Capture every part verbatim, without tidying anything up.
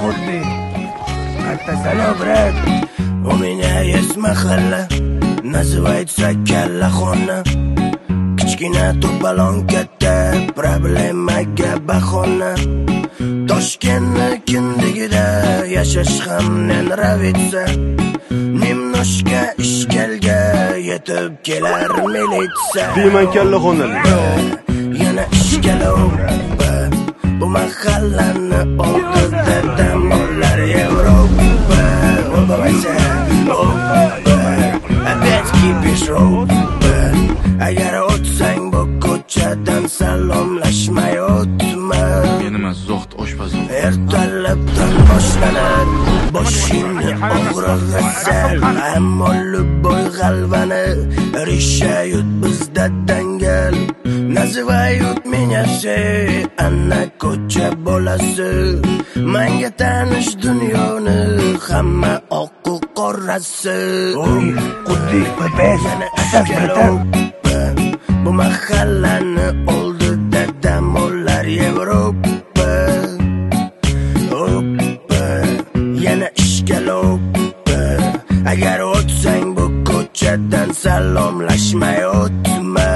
Kurdi. Salom, брат. У меня есть mahalla, называется Kallaxona. Kichkina to'polon katta problemaga bahona. Toshkentni kindigida yashash ham nravится. Немножко ishkalga yetib kelar militsiya. Deyman Kallaxona. Yana ishkalov. Bu mahallani oldida damollar Yevropa. O'lmaysa, опять кипиш ropa. Agar o'tsang bu ko'chadan salomlashmay o'tma. Men emas, zo'xt oshpazim. Ertalabdan boshlanadi boshingni og'rig'i sal. Ammo любой g'alvani решают bizda dangal. Называют меня все, ana ko'cha bolasi. Menga tanish dunyoni hamma oq qorasi. Xuddi Pepe's asab bu mahallani oldida damollar Yevropa. Hoppa, yana ishkaloppa. Agar o'tsang bu ko'chadan salomlashmay o'tma.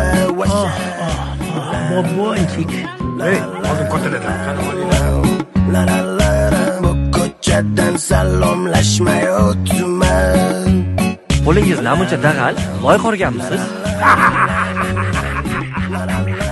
Bobonchik. Ey, hozir ko'taradi. La la la la, bu ko'chadan salomlashmay o'tma. Qo'lingiz namuncha dag'al, loy qorganmisiz? La la la.